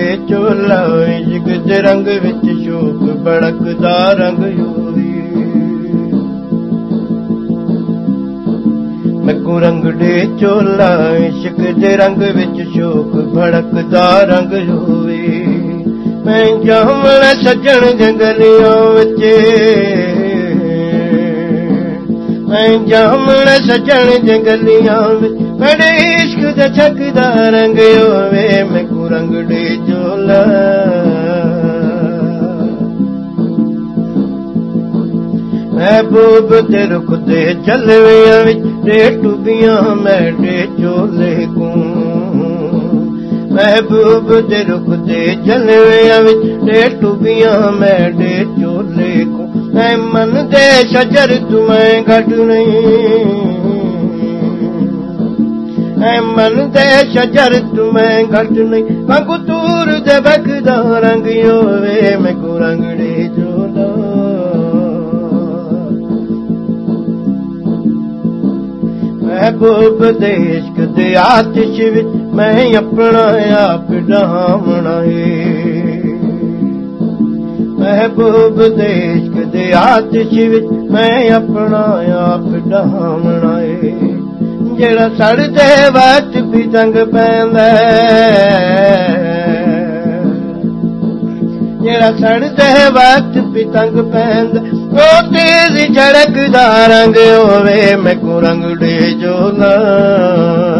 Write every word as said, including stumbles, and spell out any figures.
ਦੇ ਝੋਲਾ ਇਸ਼ਕ ਦੇ ਰੰਗ ਵਿੱਚ ਸ਼ੌਕ ਭੜਕਦਾ ਰੰਗ ਹੋਵੇ ਮੈਕੂ ਰੰਗ ਦੇ ਝੋਲਾ ਇਸ਼ਕ ਦੇ ਰੰਗ ਵਿੱਚ ਸ਼ੌਕ ਭੜਕਦਾ ਰੰਗ ਹੋਵੇ ਮੈਂ ਜਾਵਣ ਸੱਜਣ ਜੰਗਲਿਆਂ ਵਿੱਚ ਮੈਂ ਜਾਵਣ ਸੱਜਣ ਜੰਗਲਿਆਂ ਵਿੱਚ ਬੜੇ ਇਸ਼ਕ ਦਾ ਛਕਦਾ ਰੰਗ ਹੋਵੇ ਮੈਕੂ ਰੰਗ ਦੇ ਝੋਲਾ महबूब ते रुख दे जलवियां विच दे टुबियां मैडे चोले को महबूब ते रुख दे जलवियां विच दे टुबियां मैडे चोले को मैं मन दे शजर तू मैं घट नहीं मैं मन दे शजर तू मैं घट नहीं वांगू दूर दे बखदा रंग होवे मैकू रंग दे झोला महबूब दे इश्क दे आतिश विच मैं अपना आप डहावना है महबूब दे इश्क दे आतिश विच मैं अपना आप डहावना है जेड़ा सड़दे वक्त भी तंग पैंदा जेड़ा सड़दे वक्त भी तंग पैंदा ओ तेज झड़कदा रंग होवे मैकू रंग दे झोला